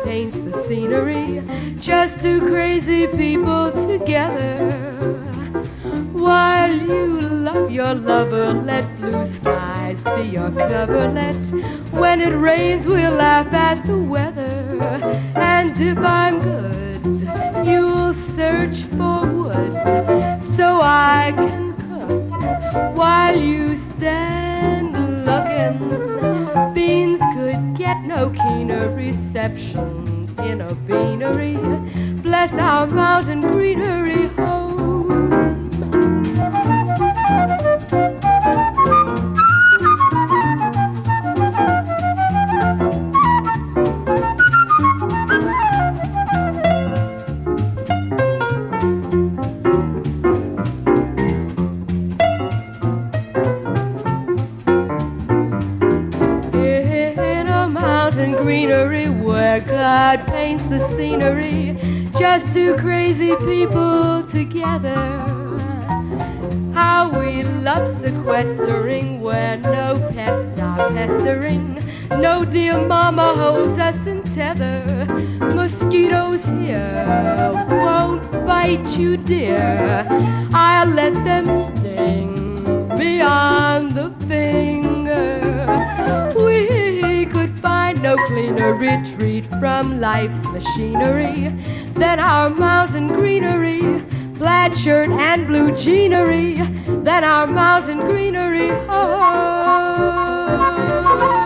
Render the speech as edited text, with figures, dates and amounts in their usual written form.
paints the scenery. Just two crazy people together. While you love your lover, let blue skies be your coverlet. When it rains, we'll laugh at the weather. And if I'm good, you'll search for wood so I can cook while you stand looking. Beans could get no keener reception in a beanery. Bless our mountain greenery home. Greenery where God paints the scenery, just two crazy people together. How we love sequestering where no pests are pestering. No dear mama holds us in tether. Mosquitoes here won't bite you, dear. I'll let them sting beyond the finger. We could find no cleaner retreat from life's machinery than our mountain greenery, plaid shirt and blue jeanery, than our mountain greenery. Oh.